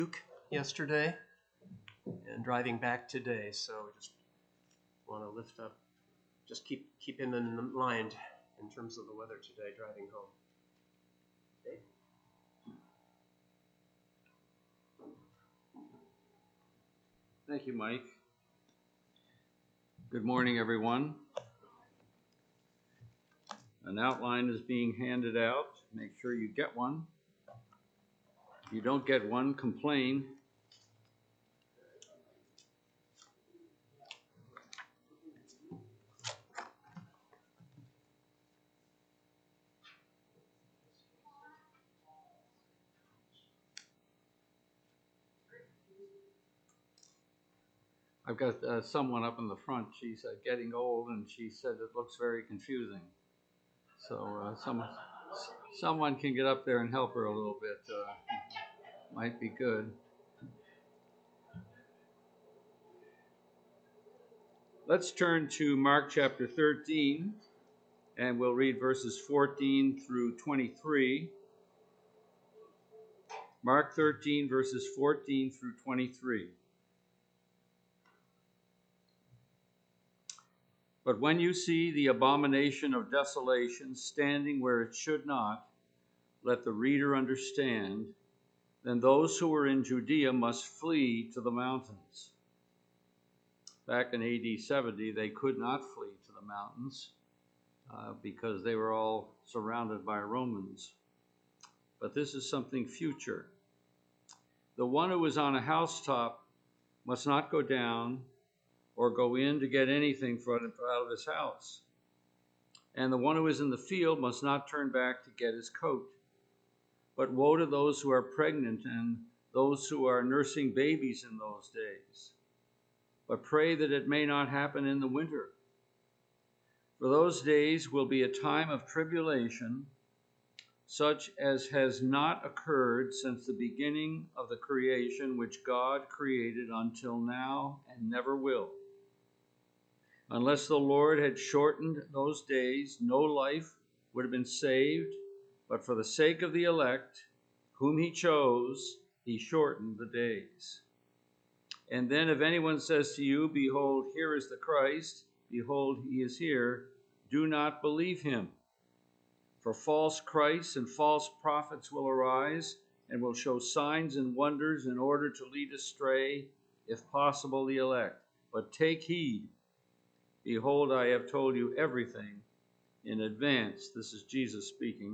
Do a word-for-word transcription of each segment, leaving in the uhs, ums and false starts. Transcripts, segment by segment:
Yesterday and driving back today, so we just want to lift up, just keep keep him in mind in terms of the weather today, driving home. Okay. Thank you, Mike. Good morning, everyone. An outline is being handed out. Make sure you get one. If you don't get one, complain. I've got uh, someone up in the front. She's uh, getting old, and she said it looks very confusing. So uh, someone, someone can get up there and help her a little bit. Uh, might be good. Let's turn to Mark chapter thirteen, and we'll read verses fourteen through twenty-three. Mark thirteen, verses fourteen through twenty-three. But when you see the abomination of desolation standing where it should not, let the reader understand, then those who are in Judea must flee to the mountains. Back in A D seventy, they could not flee to the mountains uh, because they were all surrounded by Romans. But this is something future. The one who is on a housetop must not go down or go in to get anything out of his house. And the one who is in the field must not turn back to get his coat. But woe to those who are pregnant and those who are nursing babies in those days. But pray that it may not happen in the winter. For those days will be a time of tribulation, such as has not occurred since the beginning of the creation which God created until now and never will. Unless the Lord had shortened those days, no life would have been saved, but for the sake of the elect, whom he chose, he shortened the days. And then if anyone says to you, behold, here is the Christ, behold, he is here, do not believe him. For false Christs and false prophets will arise and will show signs and wonders in order to lead astray, if possible, the elect. But take heed. Behold, I have told you everything in advance. This is Jesus speaking.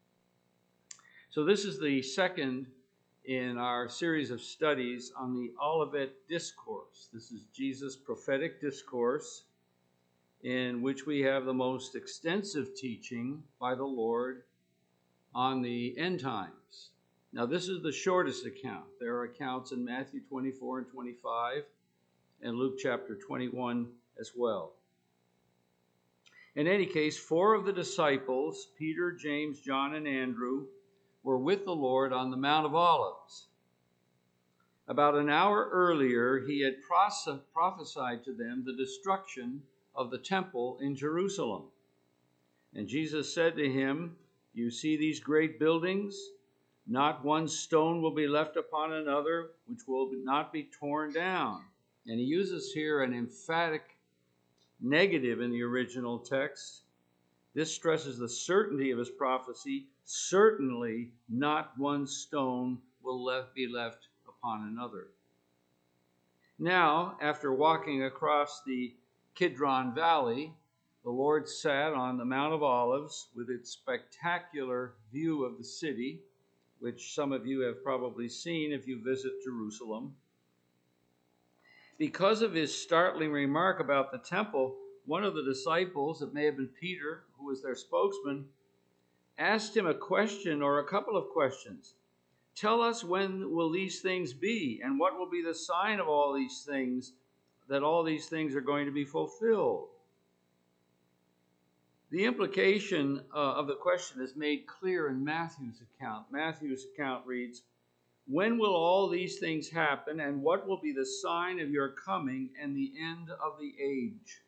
So this is the second in our series of studies on the Olivet Discourse. This is Jesus' prophetic discourse in which we have the most extensive teaching by the Lord on the end times. Now, this is the shortest account. There are accounts in Matthew twenty-four and twenty-five and Luke chapter twenty-one as well. In any case, four of the disciples, Peter, James, John, and Andrew, were with the Lord on the Mount of Olives. About an hour earlier, he had prophesied to them the destruction of the temple in Jerusalem. And Jesus said to him, you see these great buildings? Not one stone will be left upon another, which will not be torn down. And he uses here an emphatic negative in the original text. This stresses the certainty of his prophecy. Certainly not one stone will left be left upon another. Now, after walking across the Kidron Valley, the Lord sat on the Mount of Olives with its spectacular view of the city, which some of you have probably seen if you visit Jerusalem. Because of his startling remark about the temple, one of the disciples, it may have been Peter, who was their spokesman, asked him a question or a couple of questions. Tell us, when will these things be, and what will be the sign of all these things, that all these things are going to be fulfilled? The implication uh, of the question is made clear in Matthew's account. Matthew's account reads, when will all these things happen, and what will be the sign of your coming and the end of the age?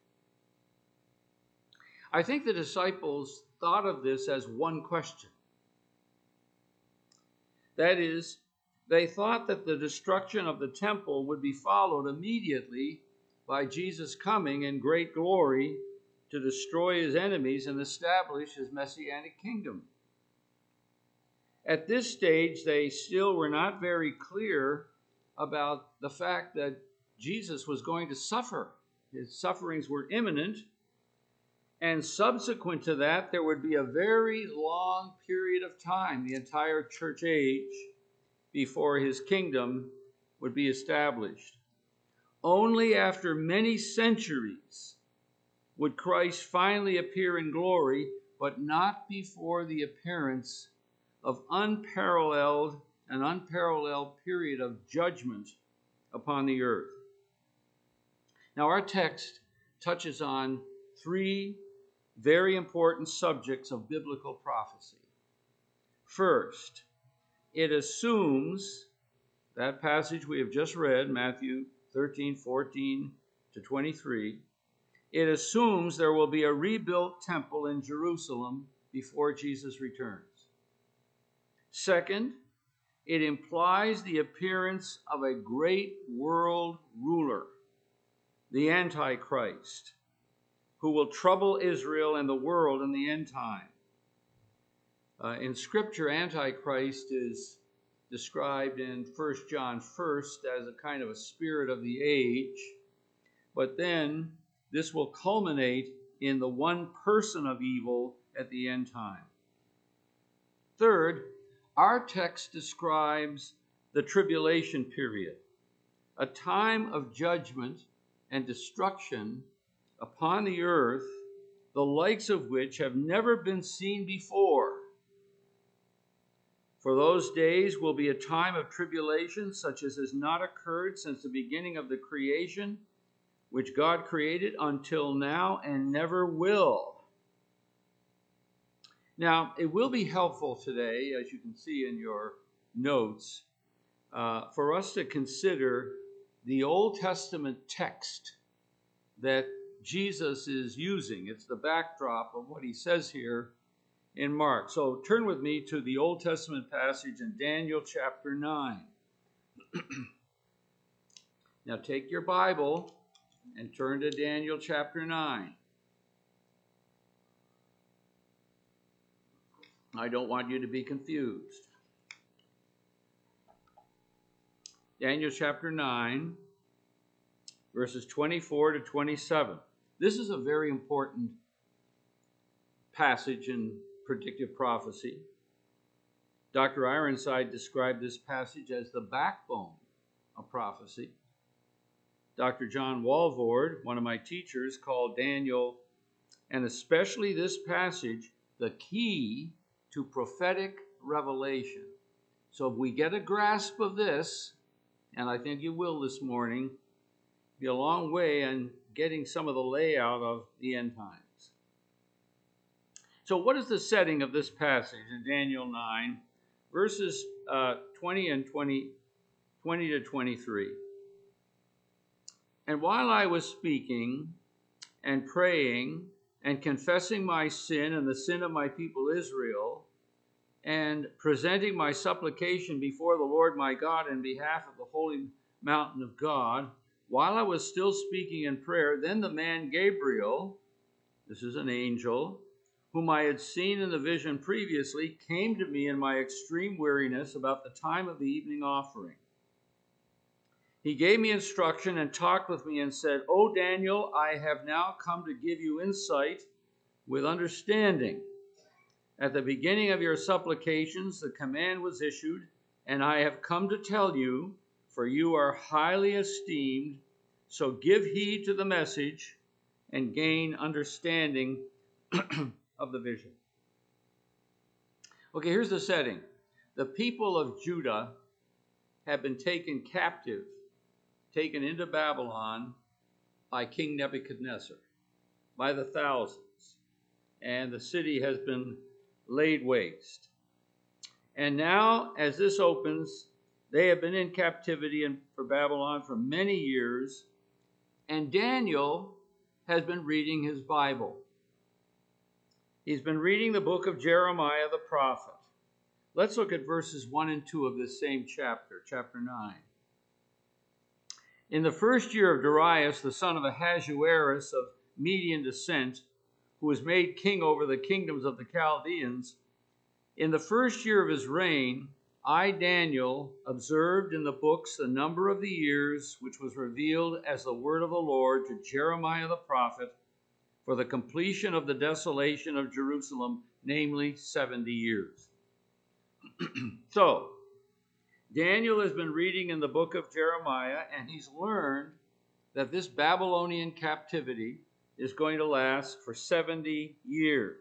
I think the disciples thought of this as one question. That is, they thought that the destruction of the temple would be followed immediately by Jesus coming in great glory to destroy his enemies and establish his messianic kingdom. At this stage, they still were not very clear about the fact that Jesus was going to suffer. His sufferings were imminent, and subsequent to that, there would be a very long period of time, the entire church age, before his kingdom would be established. Only after many centuries would Christ finally appear in glory, but not before the appearance of unparalleled, an unparalleled period of judgment upon the earth. Now, our text touches on three very important subjects of biblical prophecy. First, it assumes that passage we have just read, Matthew thirteen, fourteen to twenty-three, it assumes there will be a rebuilt temple in Jerusalem before Jesus returns. Second, it implies the appearance of a great world ruler, the Antichrist, who will trouble Israel and the world in the end time. Uh, in Scripture, Antichrist is described in First John first as a kind of a spirit of the age, but then this will culminate in the one person of evil at the end time. Third, our text describes the tribulation period, a time of judgment and destruction upon the earth, the likes of which have never been seen before. For those days will be a time of tribulation such as has not occurred since the beginning of the creation, which God created until now and never will. Now, it will be helpful today, as you can see in your notes, uh, for us to consider the Old Testament text that Jesus is using. It's the backdrop of what he says here in Mark. So turn with me to the Old Testament passage in Daniel chapter nine. Now take your Bible and turn to Daniel chapter nine. I don't want you to be confused. Daniel chapter nine, verses twenty-four to twenty-seven. This is a very important passage in predictive prophecy. Doctor Ironside described this passage as the backbone of prophecy. Doctor John Walvoord, one of my teachers, called Daniel, and especially this passage, the key to prophetic revelation. So if we get a grasp of this, and I think you will this morning, be a long way in getting some of the layout of the end times. So what is the setting of this passage in Daniel nine, verses uh, twenty and twenty, twenty to twenty-three? And while I was speaking and praying and confessing my sin and the sin of my people Israel, and presenting my supplication before the Lord my God in behalf of the holy mountain of God, while I was still speaking in prayer, then the man Gabriel, this is an angel, whom I had seen in the vision previously, came to me in my extreme weariness about the time of the evening offering. He gave me instruction and talked with me and said, "O Daniel, I have now come to give you insight with understanding. At the beginning of your supplications, the command was issued, and I have come to tell you, for you are highly esteemed, so give heed to the message and gain understanding of the vision." Okay, here's the setting. The people of Judah have been taken captive, taken into Babylon by King Nebuchadnezzar, by the thousands, and the city has been laid waste. And now, as this opens, they have been in captivity in, for Babylon for many years, and Daniel has been reading his Bible. He's been reading the book of Jeremiah the prophet. let's look at verses one and two of this same chapter, chapter nine. In the first year of Darius, the son of Ahasuerus of Median descent, who was made king over the kingdoms of the Chaldeans, in the first year of his reign, I, Daniel, observed in the books the number of the years which was revealed as the word of the Lord to Jeremiah the prophet for the completion of the desolation of Jerusalem, namely seventy years. So, Daniel has been reading in the book of Jeremiah, and he's learned that this Babylonian captivity is going to last for seventy years.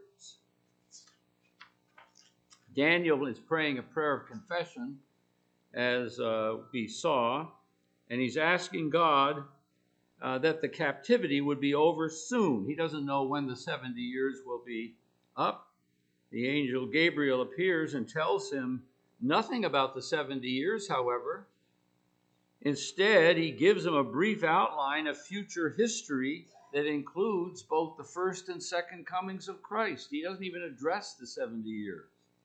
Daniel is praying a prayer of confession, as uh, we saw, and he's asking God uh, that the captivity would be over soon. He doesn't know when the seventy years will be up. The angel Gabriel appears and tells him nothing about the seventy years, however. Instead, he gives him a brief outline of future history that includes both the first and second comings of Christ. He doesn't even address the seventy years.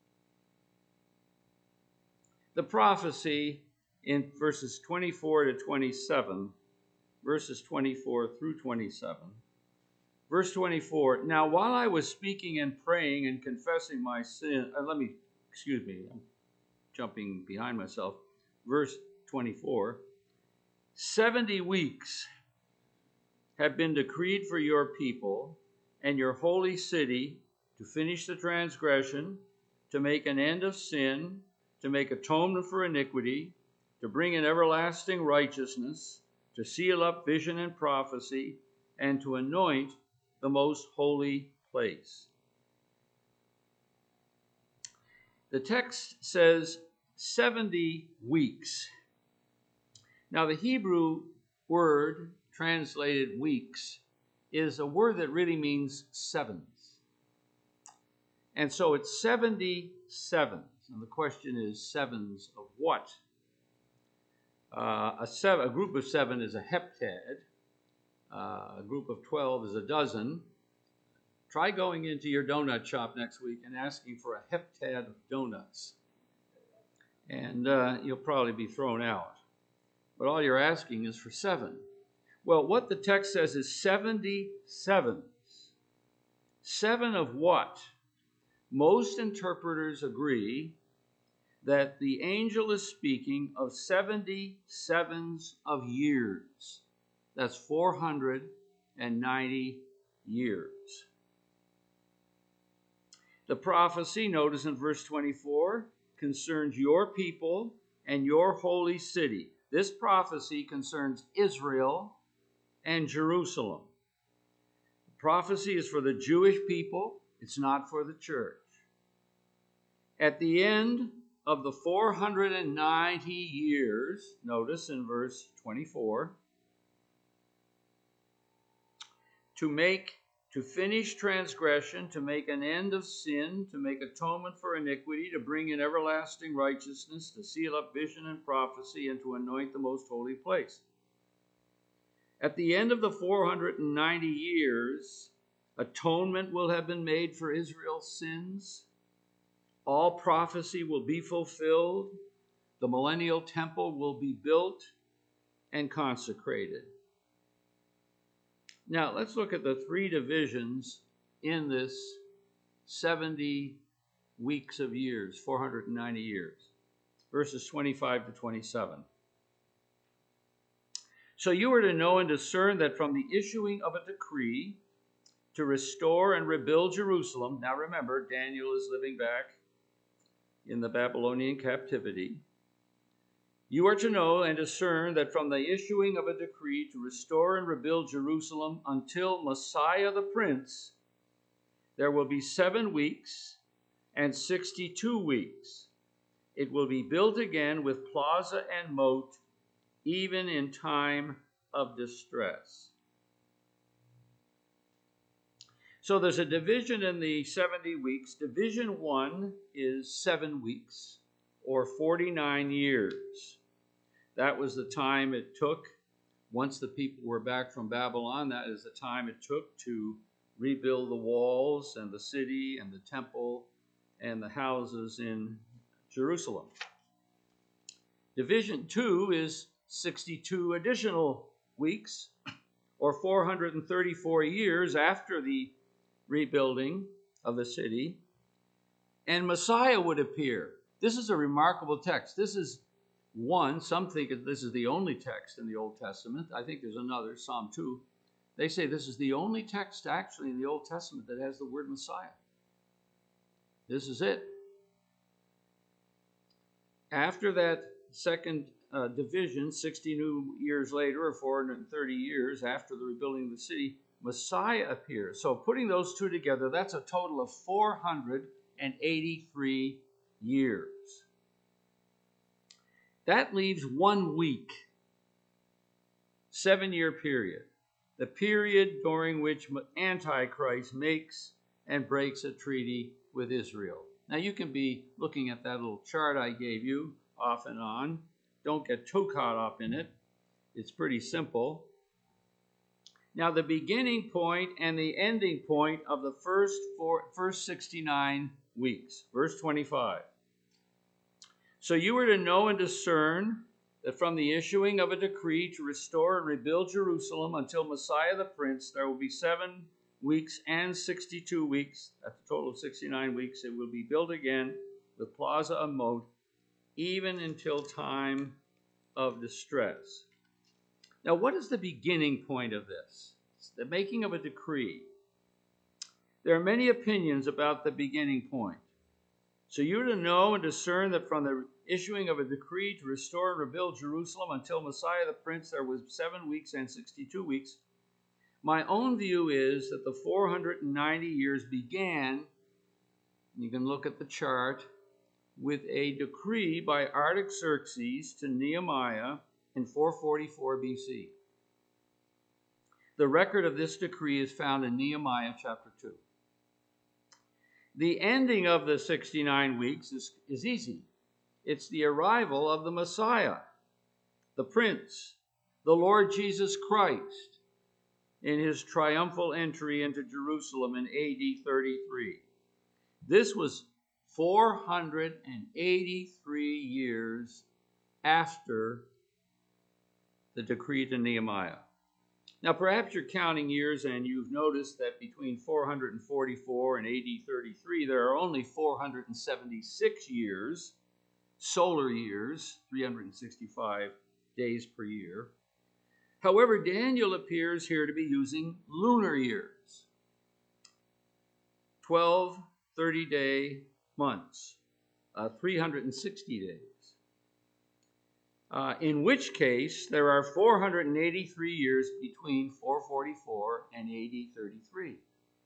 The prophecy in verses twenty-four to twenty-seven, verses twenty-four through twenty-seven. Verse twenty-four, now while I was speaking and praying and confessing my sin, uh, let me, excuse me, I'm jumping behind myself. Verse twenty-four, seventy weeks have been decreed for your people and your holy city to finish the transgression, to make an end of sin, to make atonement for iniquity, to bring in everlasting righteousness, to seal up vision and prophecy, and to anoint the most holy place. The text says seventy weeks. Now, the Hebrew word translated weeks is a word that really means sevens. And so it's seventy sevens. And the question is, sevens of what? Uh, a, seven, a group of seven is a heptad. Uh, a group of twelve is a dozen. Try going into your donut shop next week and asking for a heptad of donuts. And uh, you'll probably be thrown out. But all you're asking is for seven. Well, what the text says is seventy sevens. Seven of what? Most interpreters agree that the angel is speaking of seventy sevens of years. That's four hundred ninety years. The prophecy, notice in verse twenty-four, concerns your people and your holy city. This prophecy concerns Israel and Jerusalem. The prophecy is for the Jewish people. It's not for the church. At the end of the four hundred ninety years, notice in verse twenty-four, to make, to finish transgression, to make an end of sin, to make atonement for iniquity, to bring in everlasting righteousness, to seal up vision and prophecy, and to anoint the most holy place. At the end of the four hundred ninety years, atonement will have been made for Israel's sins. All prophecy will be fulfilled. The millennial temple will be built and consecrated. Now, let's look at the three divisions in this seventy weeks of years, four hundred ninety years, verses twenty-five to twenty-seven. So you are to know and discern that from the issuing of a decree to restore and rebuild Jerusalem, now remember, Daniel is living back in the Babylonian captivity. You are to know and discern that from the issuing of a decree to restore and rebuild Jerusalem until Messiah the Prince, there will be seven weeks and sixty-two weeks. It will be built again with plaza and moat, even in time of distress. So there's a division in the seventy weeks. Division one is seven weeks, or forty-nine years. That was the time it took, once the people were back from Babylon, that is the time it took to rebuild the walls and the city and the temple and the houses in Jerusalem. Division two is sixty-two additional weeks, or four hundred thirty-four years after the rebuilding of the city, and Messiah would appear. This is a remarkable text. This is one, some think this is the only text in the Old Testament. I think there's another, Psalm two. They say this is the only text actually in the Old Testament that has the word Messiah. This is it. After that second uh, division, sixty years later, or four hundred thirty years after the rebuilding of the city, Messiah appears. So putting those two together, that's a total of four hundred eighty-three years. That leaves one week, seven-year period, the period during which Antichrist makes and breaks a treaty with Israel. Now you can be looking at that little chart I gave you off and on. Don't get too caught up in it. It's pretty simple. Now the beginning point and the ending point of the first four, first sixty-nine weeks, verse twenty-five. So you were to know and discern that from the issuing of a decree to restore and rebuild Jerusalem until Messiah the Prince, there will be seven weeks and sixty-two weeks, at the total of sixty-nine weeks, it will be built again with plaza and moat, even until time of distress. Now, what is the beginning point of this? It's the making of a decree. There are many opinions about the beginning point. So you're to know and discern that from the issuing of a decree to restore and rebuild Jerusalem until Messiah the Prince, there was seven weeks and sixty-two weeks. My own view is that the four hundred ninety years began, you can look at the chart, with a decree by Artaxerxes to Nehemiah in four forty-four B C. The record of this decree is found in Nehemiah chapter two. The ending of the sixty-nine weeks is, is easy. It's the arrival of the Messiah, the Prince, the Lord Jesus Christ, in his triumphal entry into Jerusalem in A D thirty-three. This was four hundred eighty-three years after the decree to Nehemiah. Now, perhaps you're counting years and you've noticed that between four hundred forty-four and A D thirty-three, there are only four hundred seventy-six years, solar years, three hundred sixty-five days per year. However, Daniel appears here to be using lunar years, twelve thirty-day months, uh, three hundred sixty days. Uh, in which case, there are four hundred eighty-three years between four forty-four and A D thirty-three.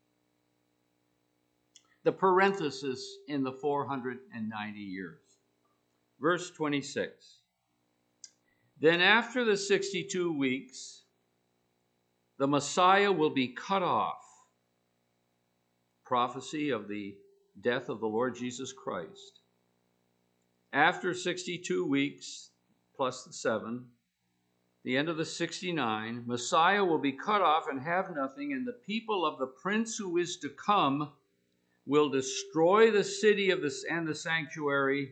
The parenthesis in the four hundred ninety years. Verse twenty-six. Then after the sixty-two weeks, the Messiah will be cut off. Prophecy of the death of the Lord Jesus Christ. After sixty-two weeks, plus the seven, the end of the sixty-nine, Messiah will be cut off and have nothing, and the people of the prince who is to come will destroy the city of this and the sanctuary,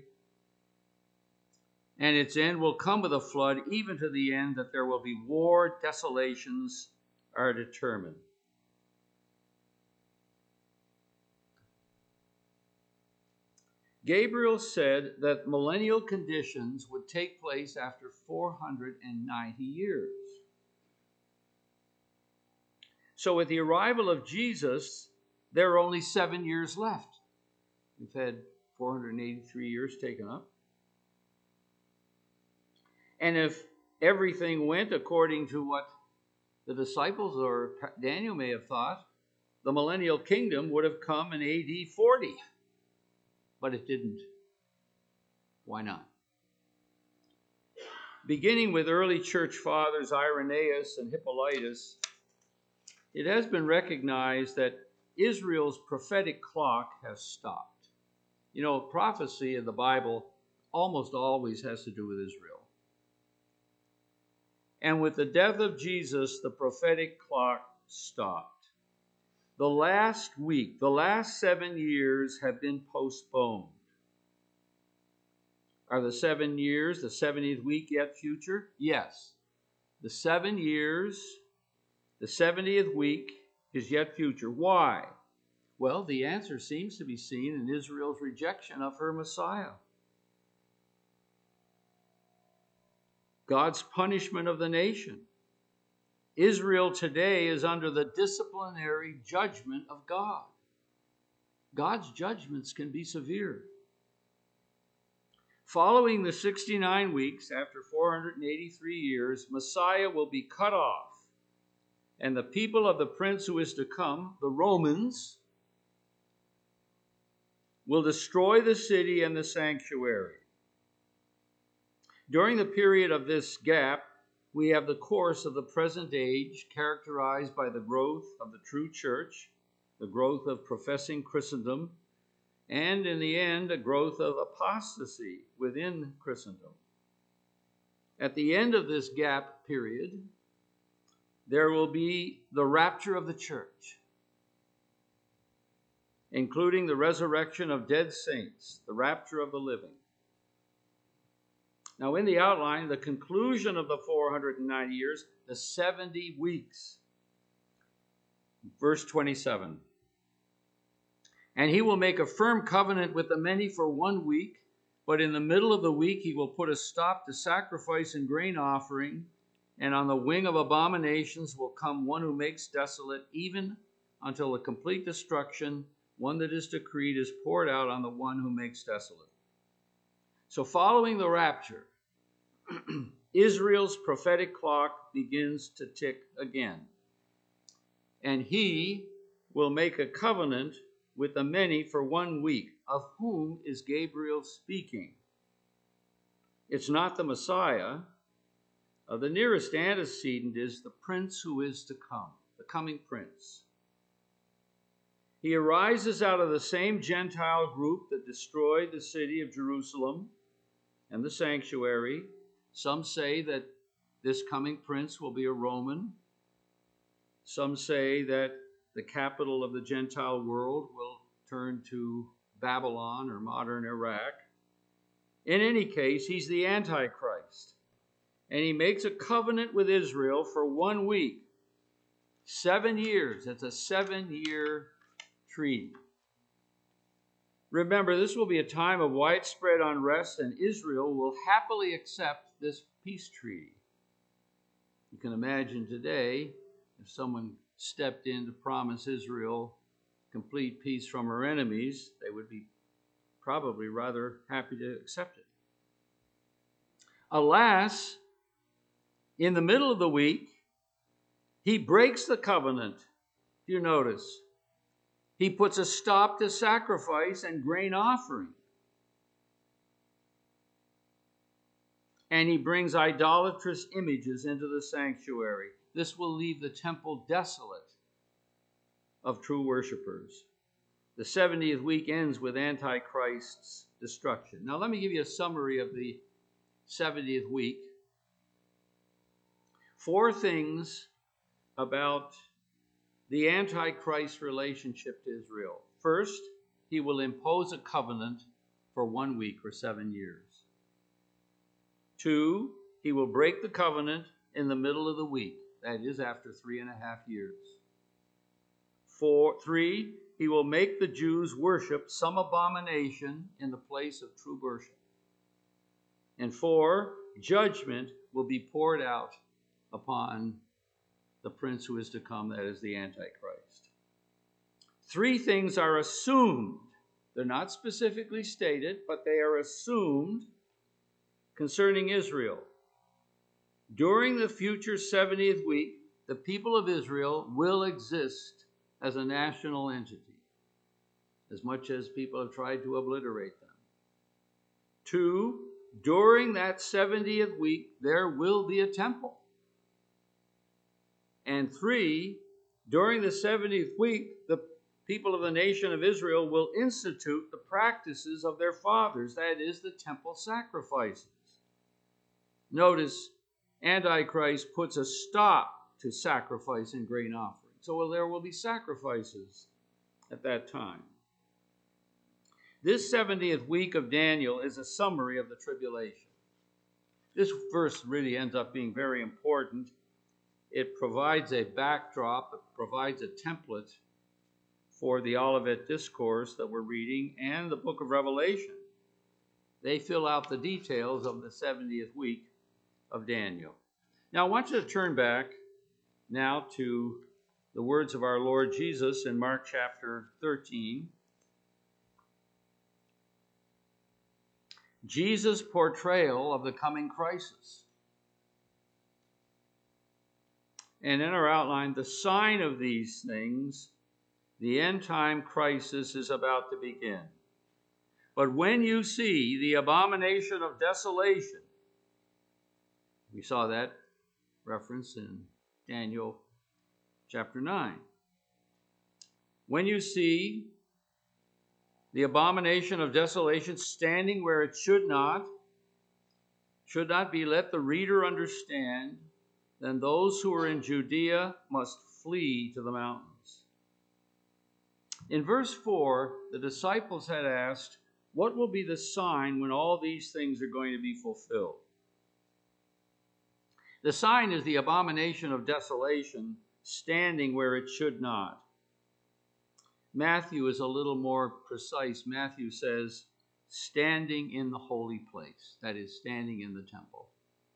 and its end will come with a flood, even to the end that there will be war, desolations are determined. Gabriel said that millennial conditions would take place after four hundred ninety years. So with the arrival of Jesus, there are only seven years left. We've had four hundred eighty-three years taken up. And if everything went according to what the disciples or Daniel may have thought, the millennial kingdom would have come in A D forty. But it didn't. Why not? Beginning with early church fathers Irenaeus and Hippolytus, it has been recognized that Israel's prophetic clock has stopped. You know, prophecy in the Bible almost always has to do with Israel. And with the death of Jesus, the prophetic clock stopped. The last week, the last seven years have been postponed. Are the seven years, the seventieth week yet future? Yes. The seven years, the seventieth week is yet future. Why? Well, the answer seems to be seen in Israel's rejection of her Messiah. God's punishment of the nation. Israel today is under the disciplinary judgment of God. God's judgments can be severe. Following the sixty-nine weeks, after four hundred eighty-three years, Messiah will be cut off, and the people of the prince who is to come, the Romans, will destroy the city and the sanctuary. During the period of this gap, we have the course of the present age characterized by the growth of the true church, the growth of professing Christendom, and in the end, a growth of apostasy within Christendom. At the end of this gap period, there will be the rapture of the church, including the resurrection of dead saints, the rapture of the living. Now, in the outline, the conclusion of the four hundred ninety years, the seventy weeks. Verse twenty-seven. And he will make a firm covenant with the many for one week, but in the middle of the week he will put a stop to sacrifice and grain offering, and on the wing of abominations will come one who makes desolate, even until the complete destruction, one that is decreed, is poured out on the one who makes desolate. So following the rapture, Israel's prophetic clock begins to tick again. And he will make a covenant with the many for one week. Of whom is Gabriel speaking? It's not the Messiah. Uh, the nearest antecedent is the prince who is to come, the coming prince. He arises out of the same Gentile group that destroyed the city of Jerusalem and the sanctuary. Some say that this coming prince will be a Roman. Some say that the capital of the Gentile world will turn to Babylon or modern Iraq. In any case, he's the Antichrist. And he makes a covenant with Israel for one week. Seven years. It's a seven-year treaty. Remember, this will be a time of widespread unrest, and Israel will happily accept this peace treaty. You can imagine today, if someone stepped in to promise Israel complete peace from her enemies, they would be probably rather happy to accept it. Alas, in the middle of the week, he breaks the covenant. You notice, he puts a stop to sacrifice and grain offering. And he brings idolatrous images into the sanctuary. This will leave the temple desolate of true worshipers. The seventieth week ends with Antichrist's destruction. Now let me give you a summary of the seventieth week. Four things about the Antichrist relationship to Israel. First, he will impose a covenant for one week or seven years. Two, he will break the covenant in the middle of the week. That is, after three and a half years. Four, three, he will make the Jews worship some abomination in the place of true worship. And four, judgment will be poured out upon the prince who is to come, that is the Antichrist. Three things are assumed. They're not specifically stated, but they are assumed concerning Israel. During the future seventieth week, the people of Israel will exist as a national entity, as much as people have tried to obliterate them. Two, during that seventieth week, there will be a temple. And three, during the seventieth week, the people of the nation of Israel will institute the practices of their fathers, that is, the temple sacrifices. Notice, Antichrist puts a stop to sacrifice and grain offering. So well, there will be sacrifices at that time. This seventieth week of Daniel is a summary of the tribulation. This verse really ends up being very important. It provides a backdrop, it provides a template for the Olivet Discourse that we're reading and the book of Revelation. They fill out the details of the seventieth week of Daniel. Now I want you to turn back now to the words of our Lord Jesus in Mark chapter thirteen. Jesus' portrayal of the coming crisis. And in our outline, the sign of these things, the end time crisis is about to begin. But when you see the abomination of desolation, we saw that reference in Daniel chapter nine. When you see the abomination of desolation standing where it should not, should not be, let the reader understand, then those who are in Judea must flee to the mountains. In verse four, the disciples had asked, what will be the sign when all these things are going to be fulfilled? The sign is the abomination of desolation standing where it should not. Matthew is a little more precise. Matthew says, standing in the holy place, that is, standing in the temple.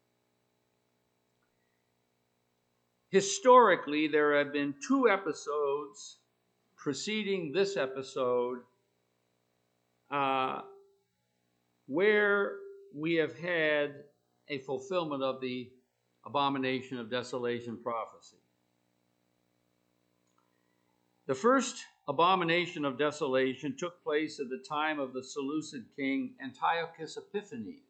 Historically, there have been two episodes preceding this episode uh, where we have had a fulfillment of the abomination of desolation prophecy. The first abomination of desolation took place at the time of the Seleucid king Antiochus Epiphanes.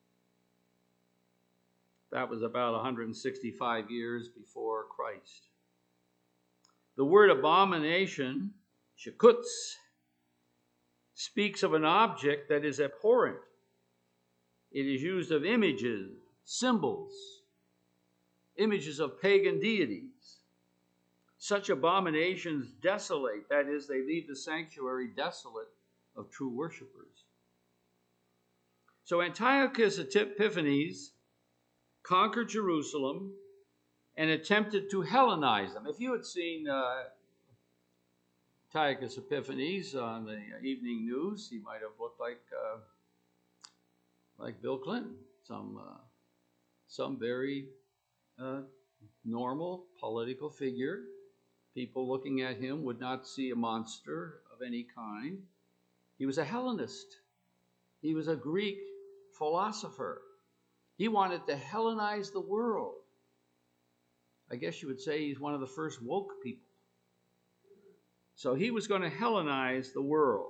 That was about one hundred sixty-five years before Christ. The word abomination, shekutz, speaks of an object that is abhorrent. It is used of images, symbols, images of pagan deities. Such abominations desolate, that is, they leave the sanctuary desolate of true worshipers. So Antiochus Epiphanes conquered Jerusalem and attempted to Hellenize them. If you had seen uh, Antiochus Epiphanes on the evening news, he might have looked like uh, like Bill Clinton, some uh, some very uh, normal political figure. People looking at him would not see a monster of any kind. He was a Hellenist. He was a Greek philosopher. He wanted to Hellenize the world. I guess you would say he's one of the first woke people. So he was going to Hellenize the world.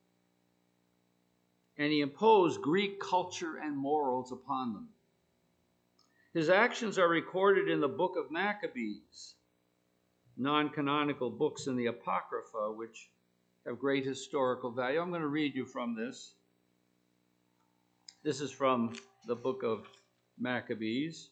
And he imposed Greek culture and morals upon them. His actions are recorded in the book of Maccabees, non-canonical books in the Apocrypha, which have great historical value. I'm going to read you from this. This is from the book of Maccabees.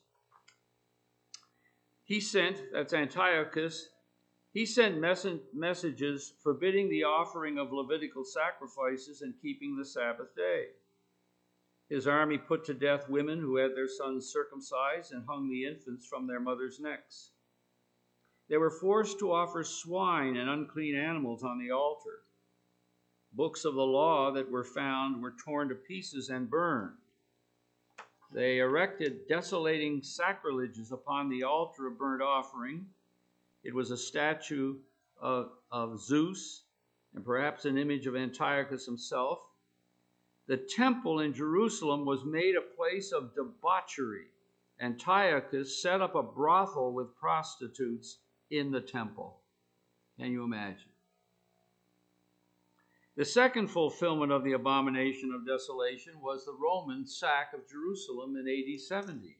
He sent, that's Antiochus, he sent mess- messages forbidding the offering of Levitical sacrifices and keeping the Sabbath day. His army put to death women who had their sons circumcised and hung the infants from their mothers' necks. They were forced to offer swine and unclean animals on the altar. Books of the law that were found were torn to pieces and burned. They erected desolating sacrileges upon the altar of burnt offering. It was a statue of, of Zeus and perhaps an image of Antiochus himself. The temple in Jerusalem was made a place of debauchery. Antiochus set up a brothel with prostitutes in the temple. Can you imagine? The second fulfillment of the abomination of desolation was the Roman sack of Jerusalem in A D seventy.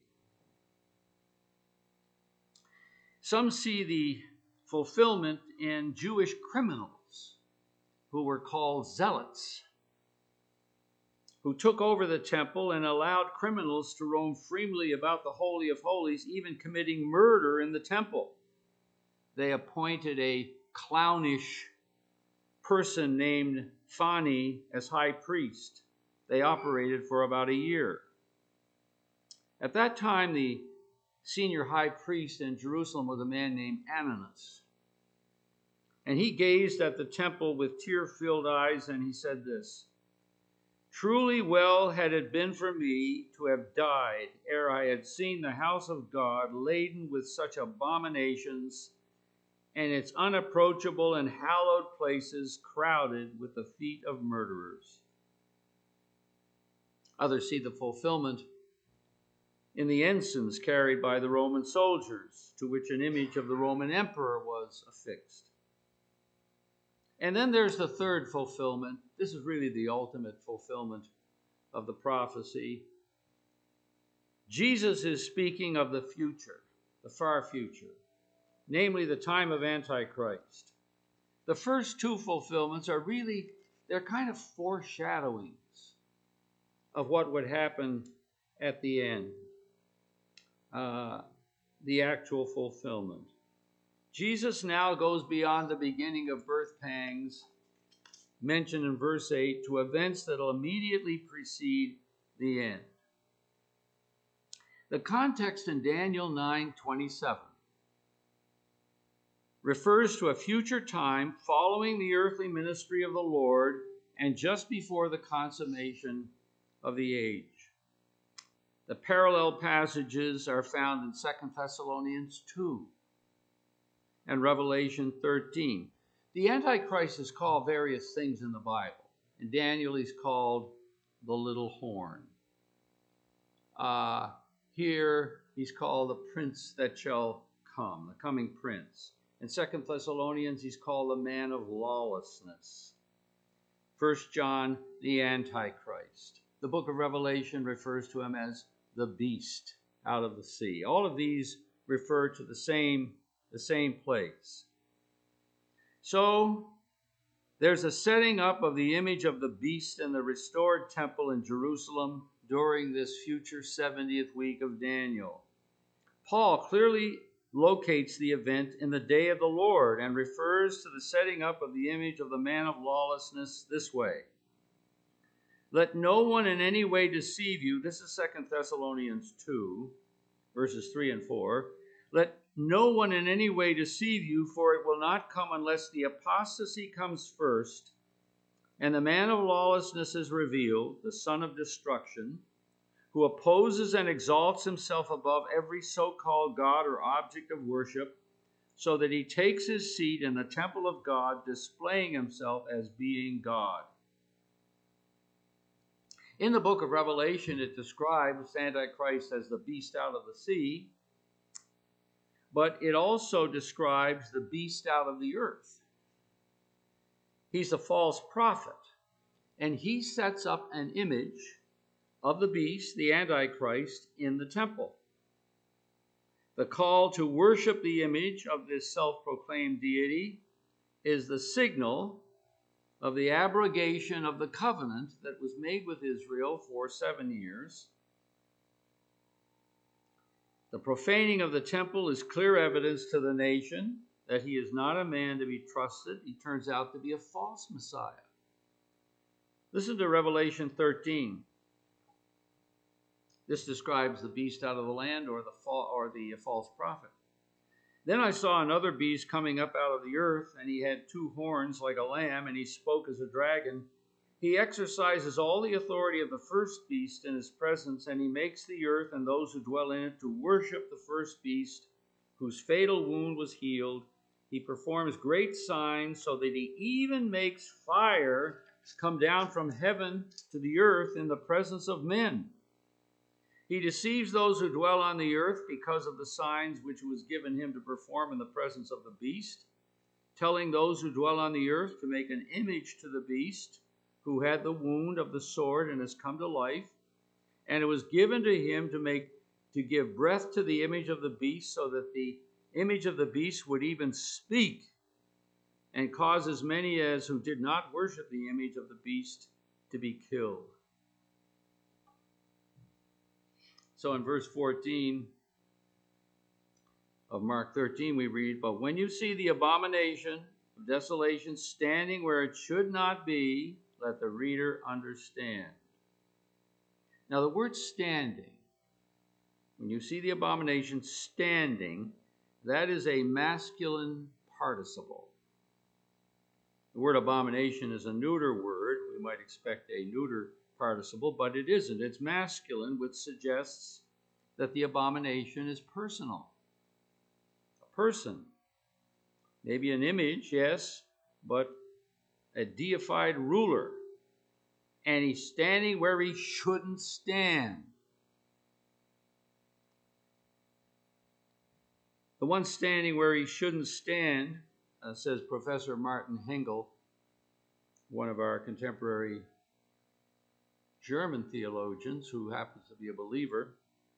Some see the fulfillment in Jewish criminals who were called zealots, who took over the temple and allowed criminals to roam freely about the Holy of Holies, even committing murder in the temple. They appointed a clownish person named Phani as high priest. They operated for about a year. At that time, the senior high priest in Jerusalem was a man named Ananias. And he gazed at the temple with tear-filled eyes, and he said this, "Truly well had it been for me to have died ere I had seen the house of God laden with such abominations, and its unapproachable and hallowed places crowded with the feet of murderers." Others see the fulfillment in the ensigns carried by the Roman soldiers, to which an image of the Roman emperor was affixed. And then there's the third fulfillment. This is really the ultimate fulfillment of the prophecy. Jesus is speaking of the future, the far future, namely the time of Antichrist. The first two fulfillments are really, they're kind of foreshadowings of what would happen at the end, uh, the actual fulfillment. Jesus now goes beyond the beginning of birth pangs, mentioned in verse eight, to events that will immediately precede the end. The context in Daniel nine twenty-seven refers to a future time following the earthly ministry of the Lord and just before the consummation of the age. The parallel passages are found in Second Thessalonians two and Revelation thirteen. The Antichrist is called various things in the Bible. In Daniel, he's called the little horn. Uh, here, he's called the prince that shall come, the coming prince. In Second Thessalonians, he's called the man of lawlessness. First John, the Antichrist. The book of Revelation refers to him as the beast out of the sea. All of these refer to the same, the same place. So, there's a setting up of the image of the beast in the restored temple in Jerusalem during this future seventieth week of Daniel. Paul clearly locates the event in the day of the Lord and refers to the setting up of the image of the man of lawlessness this way. Let no one in any way deceive you. This is Second Thessalonians two, verses three and four. Let no one in any way deceive you, for it will not come unless the apostasy comes first, and the man of lawlessness is revealed, the son of destruction, who opposes and exalts himself above every so-called God or object of worship, so that he takes his seat in the temple of God, displaying himself as being God. In the book of Revelation, it describes Antichrist as the beast out of the sea, but it also describes the beast out of the earth. He's a false prophet, and he sets up an image of the beast, the Antichrist, in the temple. The call to worship the image of this self-proclaimed deity is the signal of the abrogation of the covenant that was made with Israel for seven years. The profaning of the temple is clear evidence to the nation that he is not a man to be trusted. He turns out to be a false Messiah. Listen to Revelation thirteen. This describes the beast out of the land, or the fa- or the false prophet. Then I saw another beast coming up out of the earth, and he had two horns like a lamb, and he spoke as a dragon. He exercises all the authority of the first beast in his presence, and he makes the earth and those who dwell in it to worship the first beast, whose fatal wound was healed. He performs great signs, so that he even makes fire come down from heaven to the earth in the presence of men. He deceives those who dwell on the earth because of the signs which was given him to perform in the presence of the beast, telling those who dwell on the earth to make an image to the beast, who had the wound of the sword and has come to life. And it was given to him to make to give breath to the image of the beast, so that the image of the beast would even speak, and cause as many as who did not worship the image of the beast to be killed. So in verse fourteen of Mark thirteen, we read, "But when you see the abomination of desolation, standing where it should not be, let the reader understand. Now, the word standing, when you see the abomination standing, that is a masculine participle. The word abomination is a neuter word. We might expect a neuter participle, but it isn't. It's masculine, which suggests that the abomination is personal. A person. Maybe an image, yes, but a deified ruler. And he's standing where he shouldn't stand. The one standing where he shouldn't stand, uh, says Professor Martin Hengel, one of our contemporary German theologians who happens to be a believer.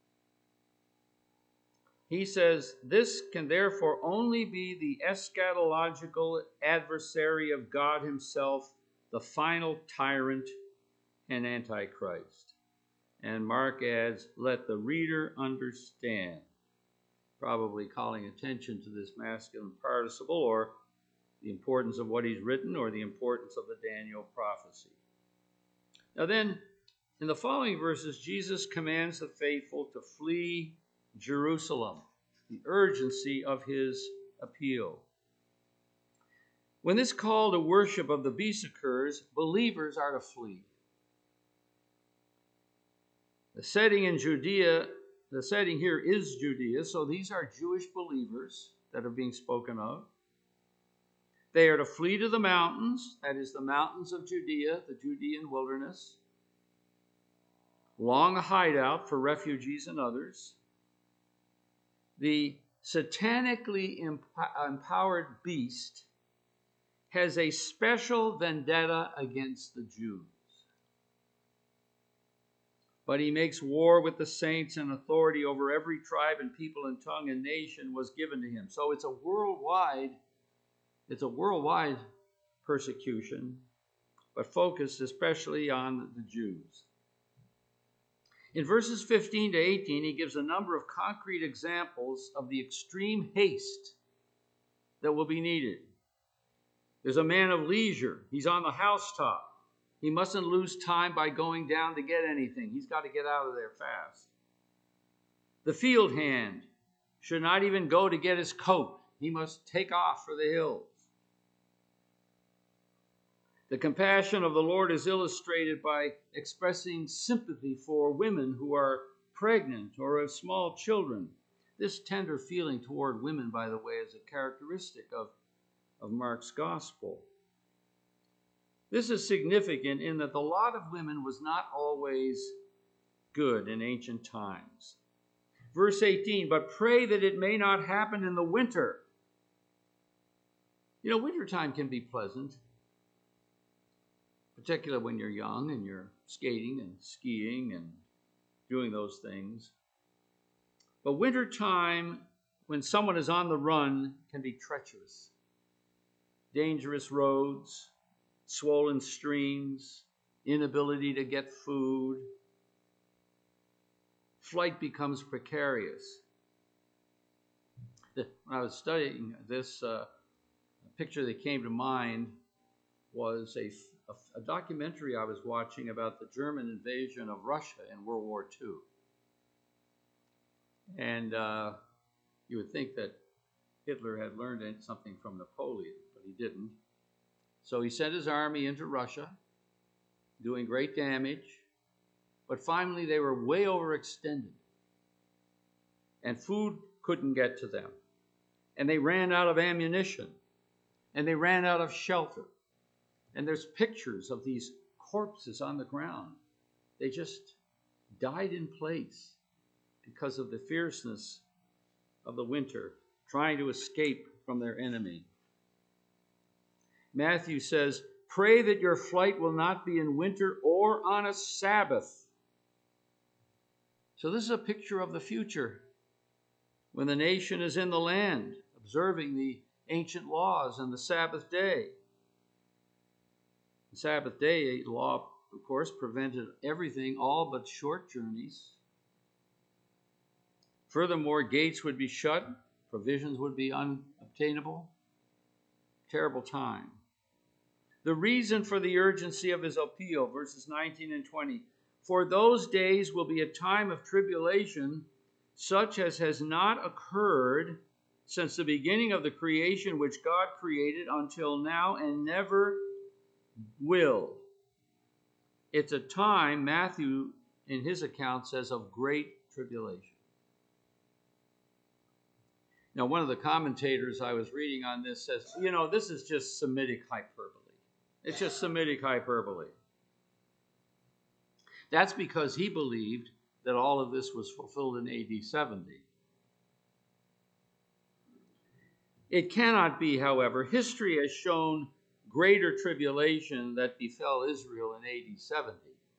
He says, this can therefore only be the eschatological adversary of God himself, the final tyrant and antichrist. And Mark adds, let the reader understand. Probably calling attention to this masculine participle, or the importance of what he's written, or the importance of the Daniel prophecy. Now then, in the following verses, Jesus commands the faithful to flee Jerusalem, the urgency of his appeal. When this call to worship of the beast occurs, believers are to flee. The setting in Judea, the setting here is Judea, so these are Jewish believers that are being spoken of. They are to flee to the mountains, that is the mountains of Judea, the Judean wilderness. Long a hideout for refugees and others. The satanically empowered beast has a special vendetta against the Jews. But he makes war with the saints, and authority over every tribe and people and tongue and nation was given to him. So it's a worldwide, it's a worldwide persecution, but focused especially on the Jews. In verses fifteen to eighteen, he gives a number of concrete examples of the extreme haste that will be needed. There's a man of leisure. He's on the housetop. He mustn't lose time by going down to get anything. He's got to get out of there fast. The field hand should not even go to get his coat. He must take off for the hills. The compassion of the Lord is illustrated by expressing sympathy for women who are pregnant or have small children. This tender feeling toward women, by the way, is a characteristic of, of Mark's gospel. This is significant in that the lot of women was not always good in ancient times. Verse eighteen, but pray that it may not happen in the winter. You know, wintertime can be pleasant, particularly when you're young and you're skating and skiing and doing those things. But wintertime, when someone is on the run, can be treacherous. Dangerous roads, swollen streams, inability to get food. Flight becomes precarious. When I was studying this, uh, a picture that came to mind was a, a, a documentary I was watching about the German invasion of Russia in World War Two. And uh, you would think that Hitler had learned something from Napoleon, but he didn't. So he sent his army into Russia, doing great damage, but finally they were way overextended, and food couldn't get to them, and they ran out of ammunition, and they ran out of shelter, and there's pictures of these corpses on the ground. They just died in place because of the fierceness of the winter, trying to escape from their enemy. Matthew says, pray that your flight will not be in winter or on a Sabbath. So this is a picture of the future, when the nation is in the land, observing the ancient laws and the Sabbath day. The Sabbath day law, of course, prevented everything, all but short journeys. Furthermore, gates would be shut, provisions would be unobtainable. terrible time. The reason for the urgency of his appeal, verses nineteen and twenty. For those days will be a time of tribulation, such as has not occurred since the beginning of the creation which God created until now, and never will. It's a time, Matthew in his account says, of great tribulation. Now, one of the commentators I was reading on this says, you know, this is just Semitic hyperbole. It's just Semitic hyperbole. That's because he believed that all of this was fulfilled in A D seventy. It cannot be, however. History has shown greater tribulation that befell Israel in A D seventy.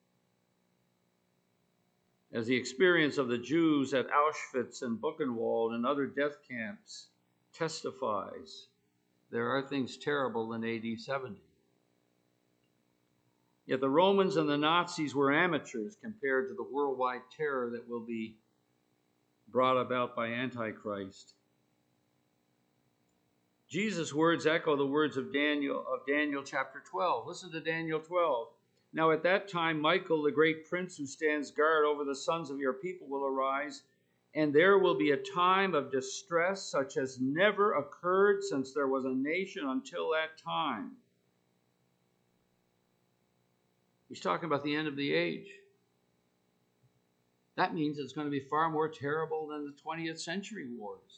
As the experience of the Jews at Auschwitz and Buchenwald and other death camps testifies, there are things terrible in A D seventy. Yet the Romans and the Nazis were amateurs compared to the worldwide terror that will be brought about by Antichrist. Jesus' words echo the words of Daniel of Daniel chapter twelve. Listen to Daniel twelve. Now at that time, Michael, the great prince who stands guard over the sons of your people, will arise, and there will be a time of distress such as never occurred since there was a nation until that time. He's talking about the end of the age. That means it's going to be far more terrible than the twentieth century wars.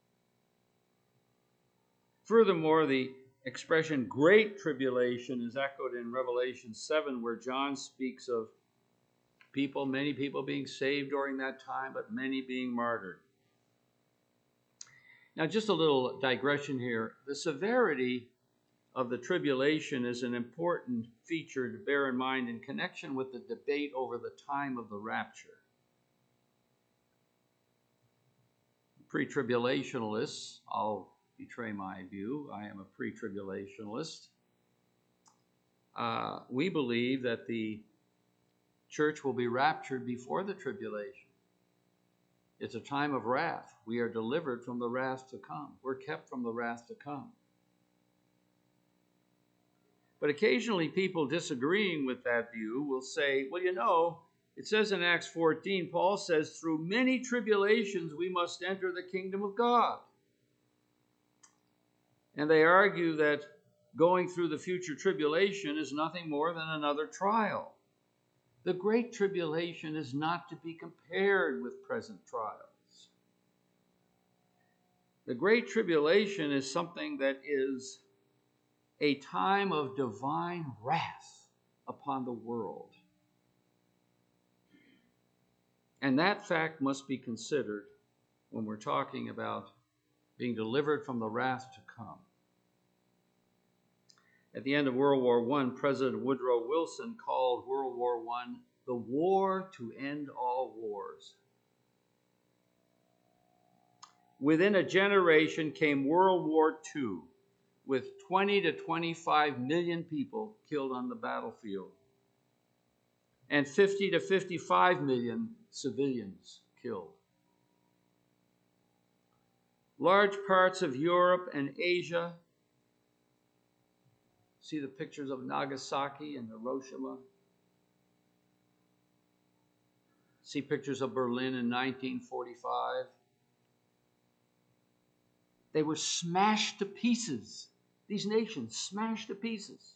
Furthermore, the expression great tribulation is echoed in Revelation seven, where John speaks of people, many people being saved during that time, but many being martyred. Now, just a little digression here. The severity of the tribulation is an important feature to bear in mind in connection with the debate over the time of the rapture. Pre-tribulationalists, I'll betray my view. I am a pre-tribulationalist. Uh, we believe that the church will be raptured before the tribulation. It's a time of wrath. We are delivered from the wrath to come. We're kept from the wrath to come. But occasionally people disagreeing with that view will say, well, you know, it says in Acts fourteen, Paul says, through many tribulations we must enter the kingdom of God. And they argue that going through the future tribulation is nothing more than another trial. The great tribulation is not to be compared with present trials. The great tribulation is something that is a time of divine wrath upon the world. And that fact must be considered when we're talking about being delivered from the wrath to come. At the end of World War One, President Woodrow Wilson called World War One the war to end all wars. Within a generation came World War Two, with twenty to twenty-five million people killed on the battlefield, and fifty to fifty-five million civilians killed. Large parts of Europe and Asia, see the pictures of Nagasaki and Hiroshima. See pictures of Berlin in nineteen forty-five. They were smashed to pieces. These nations smashed to pieces.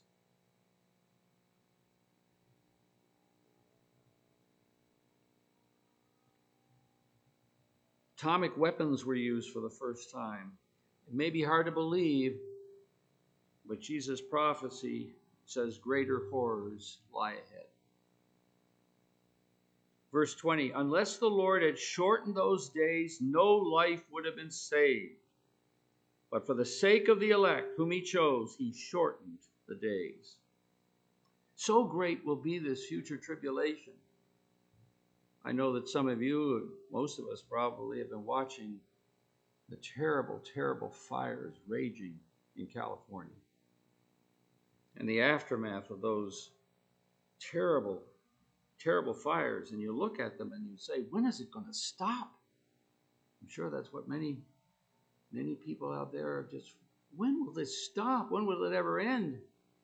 Atomic weapons were used for the first time. It may be hard to believe, but Jesus' prophecy says greater horrors lie ahead. Verse twenty, unless the Lord had shortened those days, no life would have been saved. But for the sake of the elect, whom he chose, he shortened the days. So great will be this future tribulation. I know that some of you, most of us probably, have been watching the terrible, terrible fires raging in California. And the aftermath of those terrible, terrible fires. And you look at them and you say, when is it going to stop? I'm sure that's what many, many people out there are just when will this stop? When will it ever end?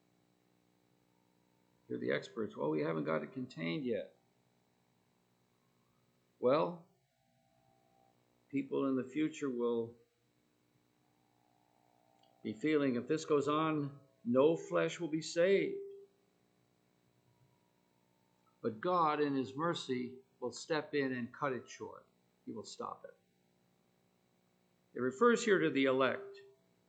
Here the experts, well, we haven't got it contained yet. Well, people in the future will be feeling, if this goes on, no flesh will be saved. But God, in his mercy, will step in and cut it short. He will stop it. It refers here to the elect.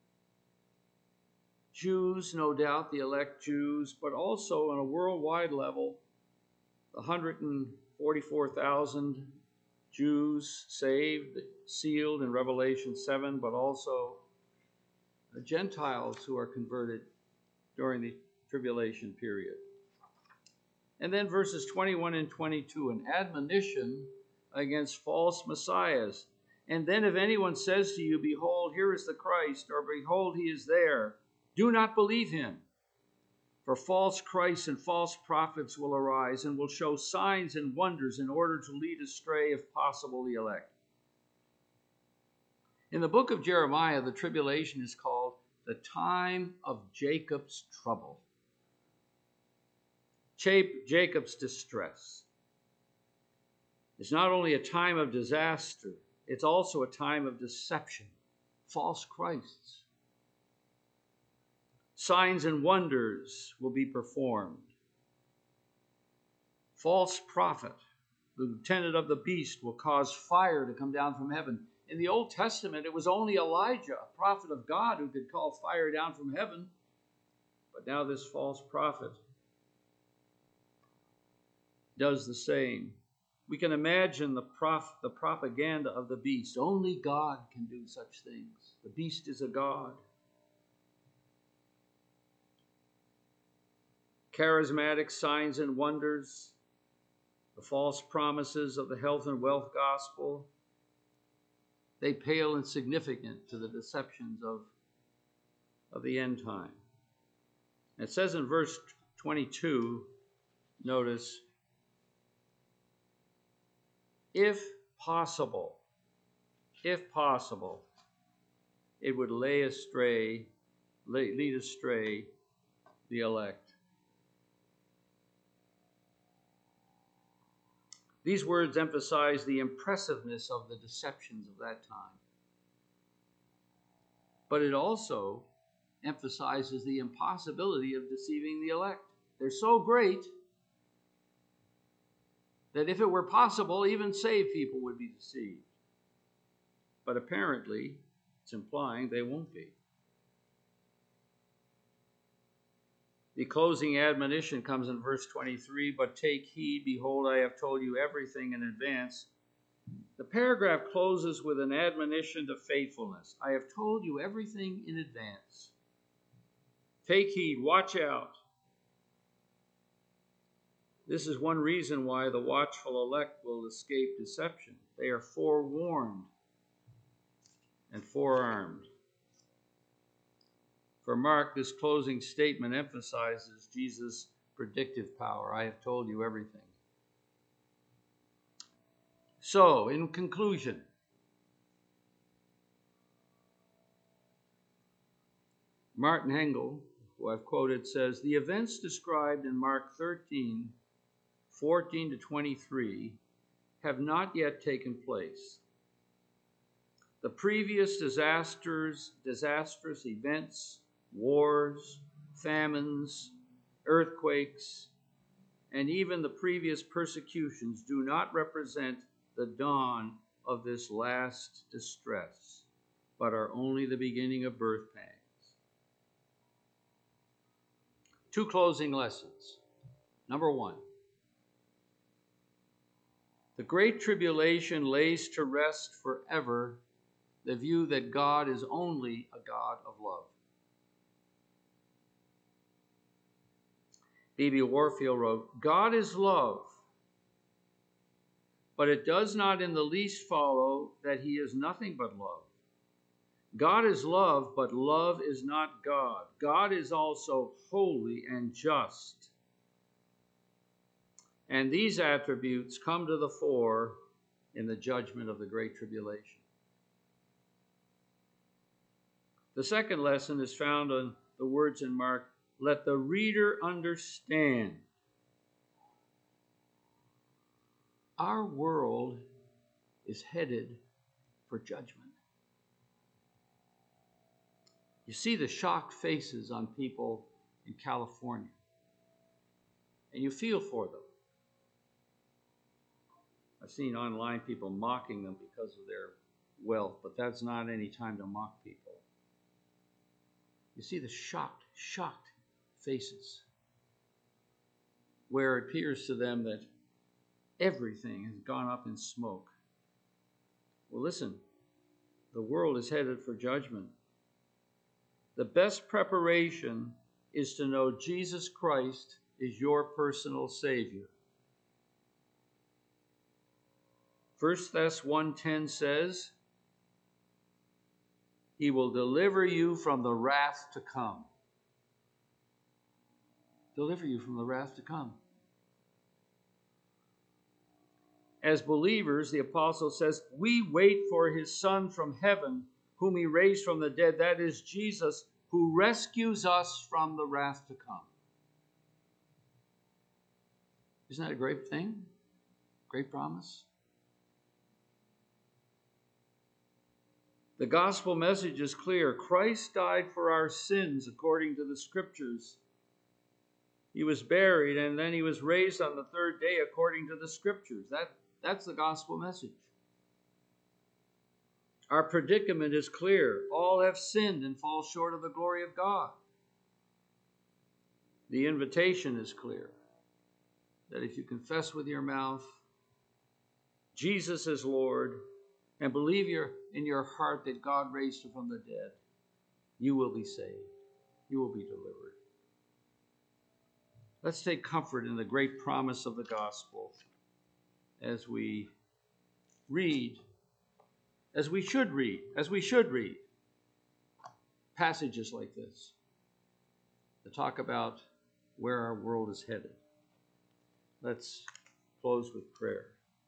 Jews, no doubt, the elect Jews, but also on a worldwide level, the one hundred forty-four thousand Jews saved, sealed in Revelation seven, but also the Gentiles who are converted during the tribulation period. And then verses twenty-one and twenty-two, an admonition against false messiahs. And then if anyone says to you, behold, here is the Christ, or behold, he is there, do not believe him. For false Christs and false prophets will arise and will show signs and wonders in order to lead astray, if possible, the elect. In the book of Jeremiah, the tribulation is called the time of Jacob's trouble. Jacob's distress. It's not only a time of disaster, it's also a time of deception, false Christs. Signs and wonders will be performed. False prophet, the lieutenant of the beast, will cause fire to come down from heaven. In the Old Testament, it was only Elijah, a prophet of God, who could call fire down from heaven. But now this false prophet does the same. We can imagine the, prof, the propaganda of the beast. Only God can do such things. The beast is a god. Charismatic signs and wonders, the false promises of the health and wealth gospel, they pale insignificant to the deceptions of, of the end time. It says in verse twenty-two, notice, if possible, if possible, it would lay astray, lead astray the elect. These words emphasize the impressiveness of the deceptions of that time. But it also emphasizes the impossibility of deceiving the elect. They're so great that if it were possible, even saved people would be deceived. But apparently, it's implying they won't be. The closing admonition comes in verse twenty-three, but take heed, behold, I have told you everything in advance. The paragraph closes with an admonition to faithfulness. I have told you everything in advance. Take heed, watch out. This is one reason why the watchful elect will escape deception. They are forewarned and forearmed. For Mark, this closing statement emphasizes Jesus' predictive power. I have told you everything. So, in conclusion, Martin Hengel, who I've quoted, says, the events described in Mark thirteen, fourteen to twenty-three have not yet taken place. The previous disasters, disastrous events, wars, famines, earthquakes, and even the previous persecutions do not represent the dawn of this last distress, but are only the beginning of birth pangs. Two closing lessons. Number one, the Great Tribulation lays to rest forever the view that God is only a God of love. B B Warfield wrote, God is love, but it does not in the least follow that he is nothing but love. God is love, but love is not God. God is also holy and just. And these attributes come to the fore in the judgment of the Great Tribulation. The second lesson is found on the words in Mark, let the reader understand. Our world is headed for judgment. You see the shocked faces on people in California, and you feel for them. I've seen online people mocking them because of their wealth, but that's not any time to mock people. You see the shocked, shocked faces where it appears to them that everything has gone up in smoke. Well, listen, the world is headed for judgment. The best preparation is to know Jesus Christ is your personal Savior. First Thessalonians one ten says, He will deliver you from the wrath to come. Deliver you from the wrath to come. As believers, the apostle says, we wait for his Son from heaven, whom he raised from the dead. That is Jesus, who rescues us from the wrath to come. Isn't that a great thing? Great promise? The gospel message is clear. Christ died for our sins according to the scriptures. He was buried and then he was raised on the third day according to the scriptures. That, that's the gospel message. Our predicament is clear. All have sinned and fall short of the glory of God. The invitation is clear. That if you confess with your mouth Jesus is Lord, and believe your, in your heart that God raised him from the dead, you will be saved. You will be delivered. Let's take comfort in the great promise of the gospel as we read, as we should read, as we should read passages like this to talk about where our world is headed. Let's close with prayer.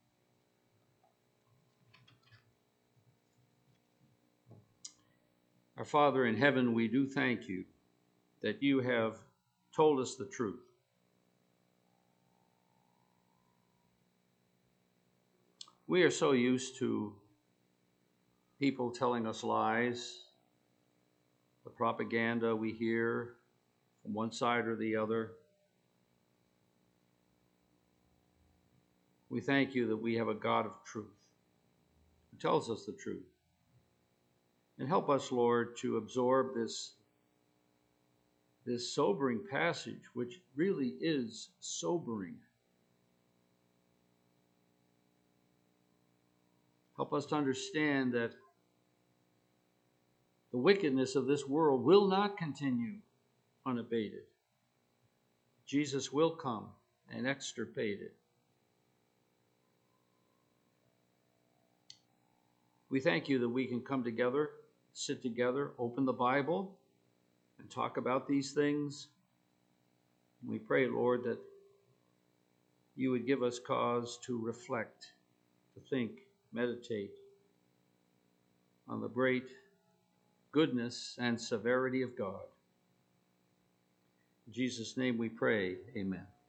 Our Father in heaven, we do thank you that you have told us the truth. We are so used to people telling us lies, the propaganda we hear from one side or the other. We thank you that we have a God of truth who tells us the truth. And help us, Lord, to absorb this, this sobering passage, which really is sobering. Help us to understand that the wickedness of this world will not continue unabated. Jesus will come and extirpate it. We thank you that we can come together, sit together, open the Bible, and talk about these things. We pray, Lord, that you would give us cause to reflect, to think, meditate on the great goodness and severity of God. In Jesus' name we pray, amen.